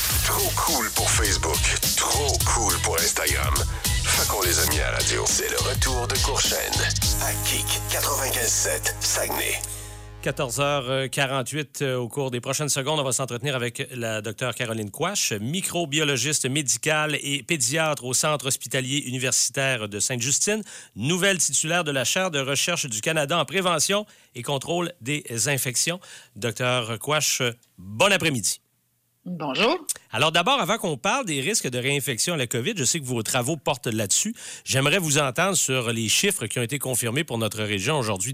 Trop cool pour Facebook, trop cool pour Instagram. Fait qu'on les a mis à la radio. C'est le retour de Courchaine à Kick 95.7 Saguenay. 14h48 au cours des prochaines secondes, on va s'entretenir avec la docteure Caroline Quach, microbiologiste médicale et pédiatre au Centre hospitalier universitaire de Sainte-Justine, nouvelle titulaire de la chaire de recherche du Canada en prévention et contrôle des infections. Docteur Quach, bon après-midi. Bonjour. Alors d'abord, avant qu'on parle des risques de réinfection à la COVID, je sais que vos travaux portent là-dessus. J'aimerais vous entendre sur les chiffres qui ont été confirmés pour notre région aujourd'hui.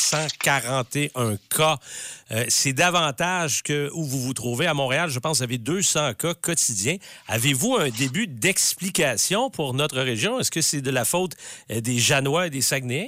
241 cas. C'est davantage que où vous vous trouvez à Montréal. Je pense que vous avez 200 cas quotidiens. Avez-vous un début d'explication pour notre région? Est-ce que c'est de la faute des Janois et des Saguenayens?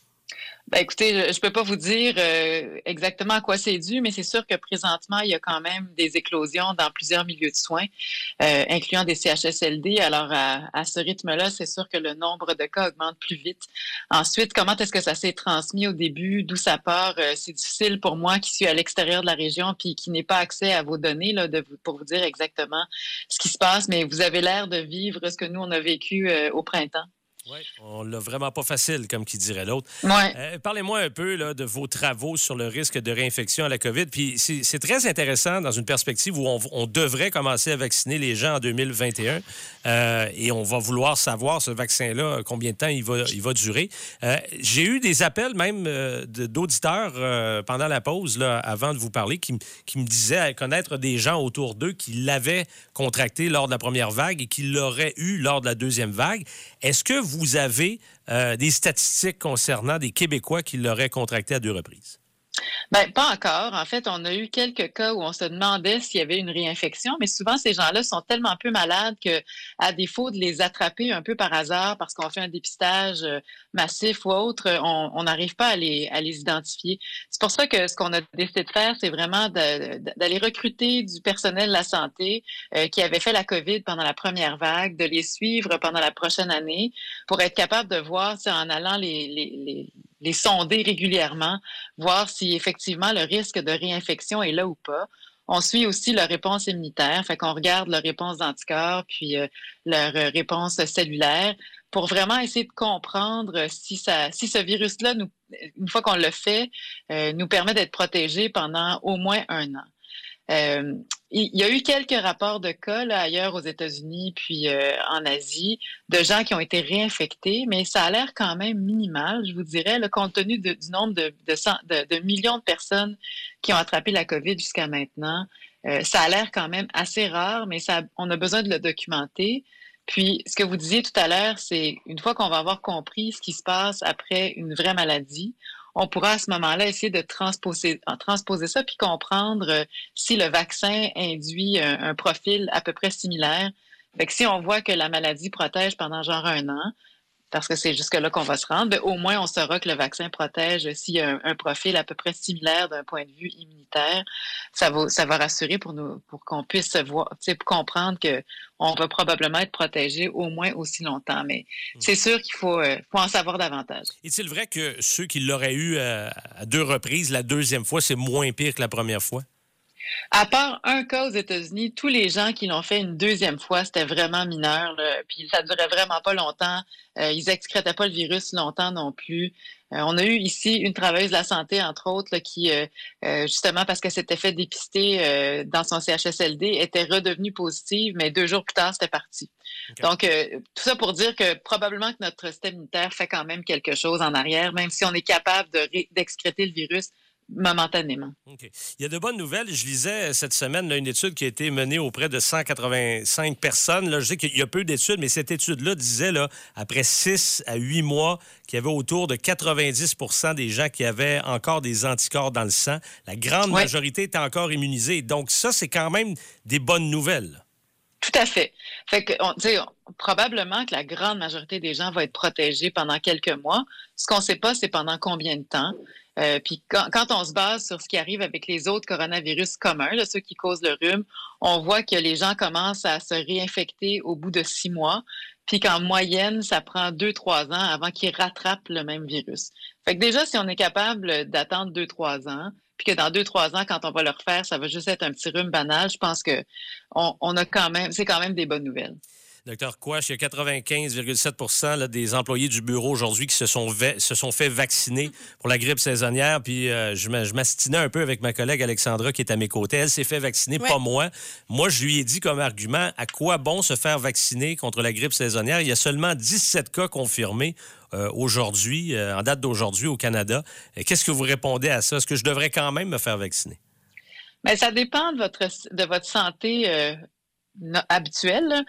Ben écoutez, je peux pas vous dire exactement à quoi c'est dû, mais c'est sûr que présentement, il y a quand même des éclosions dans plusieurs milieux de soins, incluant des CHSLD. Alors, à ce rythme-là, c'est sûr que le nombre de cas augmente plus vite. Ensuite, comment est-ce que ça s'est transmis au début, d'où ça part? C'est difficile pour moi qui suis à l'extérieur de la région puis qui n'ai pas accès à vos données là, pour vous dire exactement ce qui se passe, mais vous avez l'air de vivre ce que nous, on a vécu au printemps. Oui, on l'a vraiment pas facile, comme qui dirait l'autre. Ouais. Parlez-moi un peu là, de vos travaux sur le risque de réinfection à la COVID. Puis c'est très intéressant dans une perspective où on devrait commencer à vacciner les gens en 2021 et on va vouloir savoir, ce vaccin-là, combien de temps il va durer. J'ai eu des appels même d'auditeurs pendant la pause, là, avant de vous parler, qui me disaient connaître des gens autour d'eux qui l'avaient contracté lors de la première vague et qui l'auraient eu lors de la deuxième vague. Est-ce que vous avez des statistiques concernant des Québécois qui l'auraient contracté à 2 reprises? Ben, pas encore. En fait, on a eu quelques cas où on se demandait s'il y avait une réinfection, mais souvent, ces gens-là sont tellement peu malades que, à défaut de les attraper un peu par hasard parce qu'on fait un dépistage massif ou autre, on n'arrive pas à les identifier. C'est pour ça que ce qu'on a décidé de faire, c'est vraiment d'aller recruter du personnel de la santé qui avait fait la COVID pendant la première vague, de les suivre pendant la prochaine année pour être capable de voir, en allant les sonder régulièrement, voir si effectivement le risque de réinfection est là ou pas. On suit aussi leur réponse immunitaire, fait qu'on regarde leur réponse d'anticorps puis leur réponse cellulaire pour vraiment essayer de comprendre si ce virus-là, une fois qu'on le fait, nous permet d'être protégés pendant au moins 1 an. Il y a eu quelques rapports de cas là, ailleurs aux États-Unis puis en Asie de gens qui ont été réinfectés, mais ça a l'air quand même minimal, je vous dirais, là, compte tenu du nombre de millions de personnes qui ont attrapé la COVID jusqu'à maintenant. Ça a l'air quand même assez rare, mais on a besoin de le documenter. Puis, ce que vous disiez tout à l'heure, c'est une fois qu'on va avoir compris ce qui se passe après une vraie maladie, on pourra à ce moment-là essayer de transposer ça puis comprendre si le vaccin induit un profil à peu près similaire. Fait que si on voit que la maladie protège pendant genre 1 an, parce que c'est jusque-là qu'on va se rendre, bien, au moins on saura que le vaccin protège s'il y a un profil à peu près similaire d'un point de vue immunitaire. Ça va rassurer pour qu'on puisse voir, comprendre que on va probablement être protégé au moins aussi longtemps. Mais c'est sûr qu'il faut en savoir davantage. Est-il vrai que ceux qui l'auraient eu à 2 reprises, la deuxième fois, c'est moins pire que la première fois? À part un cas aux États-Unis, tous les gens qui l'ont fait une deuxième fois, c'était vraiment mineur. Là, puis ça durait vraiment pas longtemps. Ils excrétaient pas le virus longtemps non plus. On a eu ici une travailleuse de la santé, entre autres, là, qui, justement, parce qu'elle s'était fait dépister dans son CHSLD, était redevenue positive, mais 2 jours plus tard, c'était parti. Okay. Donc, tout ça pour dire que probablement que notre système immunitaire fait quand même quelque chose en arrière, même si on est capable d'excréter le virus momentanément. OK. Il y a de bonnes nouvelles. Je lisais cette semaine là, une étude qui a été menée auprès de 185 personnes. Là, je sais qu'il y a peu d'études, mais cette étude-là disait, là, après 6 à 8 mois, qu'il y avait autour de 90 % des gens qui avaient encore des anticorps dans le sang. La grande majorité était encore immunisée. Donc ça, c'est quand même des bonnes nouvelles. Tout à fait. Fait que, probablement que la grande majorité des gens vont être protégés pendant quelques mois. Ce qu'on ne sait pas, c'est pendant combien de temps. Puis quand on se base sur ce qui arrive avec les autres coronavirus communs, là, ceux qui causent le rhume, on voit que les gens commencent à se réinfecter au bout de 6 mois, puis qu'en moyenne, ça prend 2-3 ans avant qu'ils rattrapent le même virus. Fait que déjà, si on est capable d'attendre 2-3 ans, puis que dans 2-3 ans, quand on va le refaire, ça va juste être un petit rhume banal. Je pense que c'est quand même des bonnes nouvelles. Dr Quach, il y a 95,7 % des employés du bureau aujourd'hui qui se sont fait vacciner pour la grippe saisonnière. Puis je m'astinais un peu avec ma collègue Alexandra qui est à mes côtés. Elle s'est fait vacciner, pas moi. Moi, je lui ai dit comme argument, à quoi bon se faire vacciner contre la grippe saisonnière? Il y a seulement 17 cas confirmés aujourd'hui, en date d'aujourd'hui au Canada. Qu'est-ce que vous répondez à ça? Est-ce que je devrais quand même me faire vacciner? Bien, ça dépend de votre santé habituelle.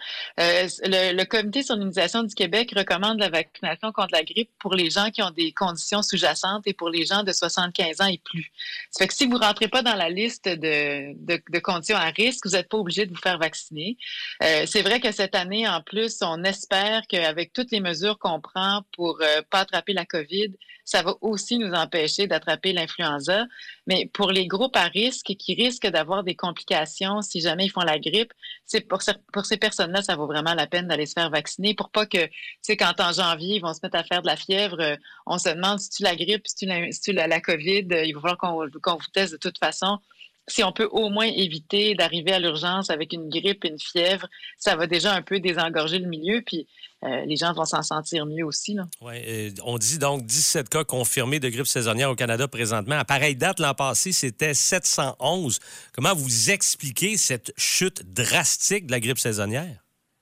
Le Comité sur l'immunisation du Québec recommande la vaccination contre la grippe pour les gens qui ont des conditions sous-jacentes et pour les gens de 75 ans et plus. Ça fait que si vous ne rentrez pas dans la liste de conditions à risque, vous n'êtes pas obligé de vous faire vacciner. C'est vrai que cette année, en plus, on espère qu'avec toutes les mesures qu'on prend pour pas attraper la COVID, ça va aussi nous empêcher d'attraper l'influenza. Mais pour les groupes à risque qui risquent d'avoir des complications si jamais ils font la grippe, c'est pour ces personnes-là, ça vaut vraiment la peine d'aller se faire vacciner pour pas que, tu sais, quand en janvier, ils vont se mettre à faire de la fièvre, on se demande si tu la grippe, si tu la COVID, il va falloir qu'on vous teste de toute façon. Si on peut au moins éviter d'arriver à l'urgence avec une grippe et une fièvre, ça va déjà un peu désengorger le milieu, puis les gens vont s'en sentir mieux aussi. Oui, on dit donc 17 cas confirmés de grippe saisonnière au Canada présentement. À pareille date, l'an passé, c'était 711. Comment vous expliquez cette chute drastique de la grippe saisonnière?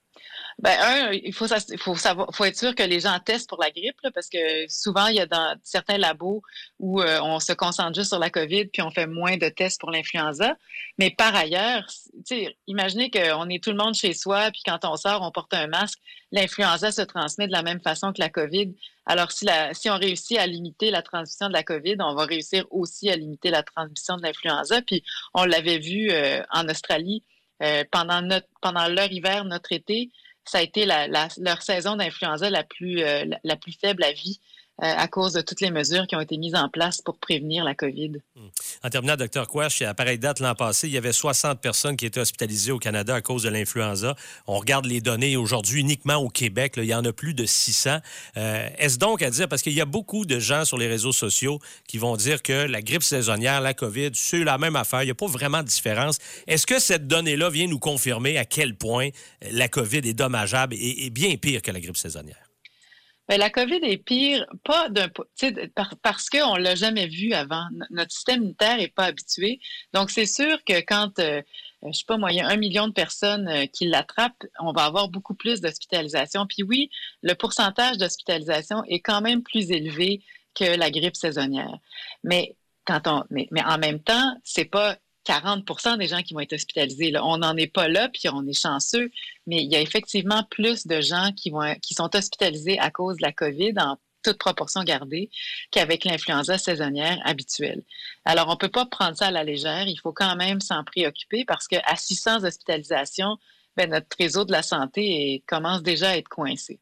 Ben, il faut être sûr que les gens testent pour la grippe, là, parce que souvent, il y a dans certains labos où on se concentre juste sur la COVID puis on fait moins de tests pour l'influenza. Mais par ailleurs, imaginez qu'on est tout le monde chez soi puis quand on sort, on porte un masque. L'influenza se transmet de la même façon que la COVID. Alors, si on réussit à limiter la transmission de la COVID, on va réussir aussi à limiter la transmission de l'influenza. Puis, on l'avait vu en Australie pendant leur hiver, notre été. Ça a été leur saison d'influenza la plus faible à vie à cause de toutes les mesures qui ont été mises en place pour prévenir la COVID. En terminant, Dr Quach, à pareille date l'an passé, il y avait 60 personnes qui étaient hospitalisées au Canada à cause de l'influenza. On regarde les données aujourd'hui uniquement au Québec. Là, il y en a plus de 600. Est-ce donc à dire, parce qu'il y a beaucoup de gens sur les réseaux sociaux qui vont dire que la grippe saisonnière, la COVID, c'est la même affaire. Il n'y a pas vraiment de différence. Est-ce que cette donnée-là vient nous confirmer à quel point la COVID est dommageable et bien pire que la grippe saisonnière? Bien, la COVID est pire, parce qu'on ne l'a jamais vu avant. Notre système immunitaire n'est pas habitué. Donc, c'est sûr que quand, je sais pas moi, il y a 1 million de personnes qui l'attrapent, on va avoir beaucoup plus d'hospitalisation. Puis oui, le pourcentage d'hospitalisation est quand même plus élevé que la grippe saisonnière. Mais en même temps, c'est pas 40% des gens qui vont être hospitalisés. Là. On n'en est pas là, puis on est chanceux, mais il y a effectivement plus de gens qui sont hospitalisés à cause de la COVID, en toute proportion gardée, qu'avec l'influenza saisonnière habituelle. Alors, on ne peut pas prendre ça à la légère. Il faut quand même s'en préoccuper parce qu'à 600 hospitalisations, notre réseau de la santé commence déjà à être coincé.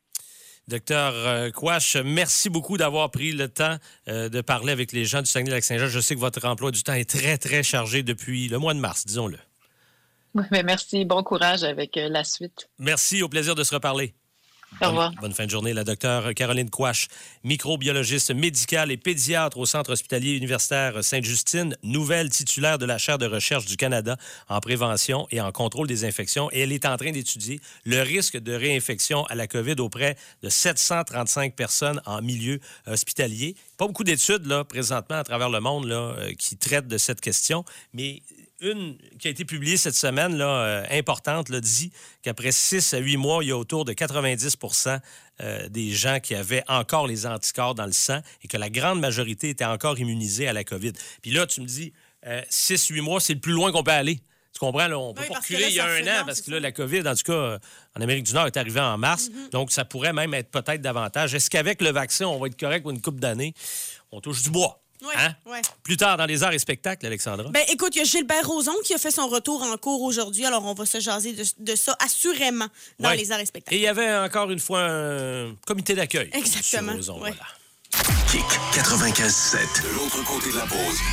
Dr Quach, merci beaucoup d'avoir pris le temps de parler avec les gens du Saguenay-Lac-Saint-Jean. Je sais que votre emploi du temps est très, très chargé depuis le mois de mars, disons-le. Oui, mais merci. Bon courage avec la suite. Merci. Au plaisir de se reparler. Au revoir. Bonne fin de journée. La docteure Caroline Quach, microbiologiste médicale et pédiatre au Centre hospitalier universitaire Sainte-Justine, nouvelle titulaire de la chaire de recherche du Canada en prévention et en contrôle des infections. Et elle est en train d'étudier le risque de réinfection à la COVID auprès de 735 personnes en milieu hospitalier. Pas beaucoup d'études là, présentement à travers le monde là, qui traitent de cette question, mais une qui a été publiée cette semaine, là, importante, là, dit qu'après 6 à 8 mois, il y a autour de 90 % des gens qui avaient encore les anticorps dans le sang et que la grande majorité était encore immunisée à la COVID. Puis là, tu me dis, 6-8 mois, c'est le plus loin qu'on peut aller. Tu comprends? Là, on peut pas reculer il y a un an parce que là, la COVID, en tout cas, en Amérique du Nord, est arrivée en mars. Donc, ça pourrait même être peut-être davantage. Est-ce qu'avec le vaccin, on va être correct pour une couple d'années? On touche du bois. Oui, hein? Ouais. Plus tard dans les arts et spectacles, Alexandra. Ben, écoute, il y a Gilbert Rozon qui a fait son retour en cours aujourd'hui. Alors, on va se jaser de ça assurément dans les arts et spectacles. Et il y avait encore une fois un comité d'accueil. Exactement. Sur Rozon, ouais. voilà. Kick 95.7. De l'autre côté de la pause.